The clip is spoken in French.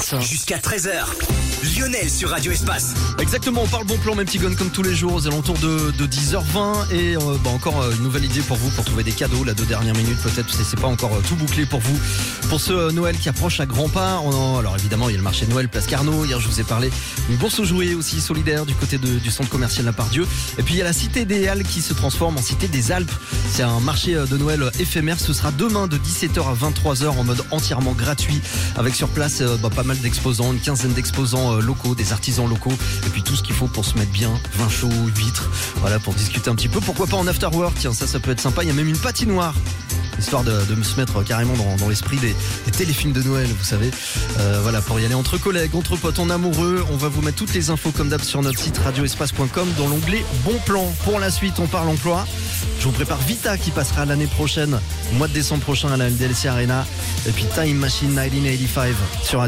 Espace. Jusqu'à 13h, Lionel sur Radio Espace. Exactement, on parle bon plan, mes petits gones, comme tous les jours, aux alentours de 10h20. Et encore une nouvelle idée pour vous, pour trouver des cadeaux, la 2 dernières minutes peut-être, c'est pas encore tout bouclé pour vous. Pour ce Noël qui approche à grands pas, alors évidemment, il y a le marché de Noël, Place Carnot. Hier, je vous ai parlé d'une bourse aux jouets aussi solidaire du côté du centre commercial La Part-Dieu. Et puis, il y a la Cité des Halles qui se transforme en Cité des Alpes. C'est un marché de Noël éphémère. Ce sera demain de 17h à 23h en mode entièrement gratuit, avec sur place pas mal d'exposants, une quinzaine d'exposants locaux, des artisans locaux, et puis tout ce qu'il faut pour se mettre bien, vin chaud, huîtres, voilà, pour discuter un petit peu. Pourquoi pas en after work, tiens, ça peut être sympa. Il y a même une patinoire, histoire de se mettre carrément dans l'esprit des téléfilms de Noël, vous savez. Voilà, pour y aller entre collègues, entre potes, en amoureux. On va vous mettre toutes les infos comme d'hab sur notre site radioespace.com dans l'onglet Bon Plan. Pour la suite, on parle emploi. Je vous prépare Vita qui passera l'année prochaine, au mois de décembre prochain à la LDLC Arena. Et puis Time Machine 1985 sur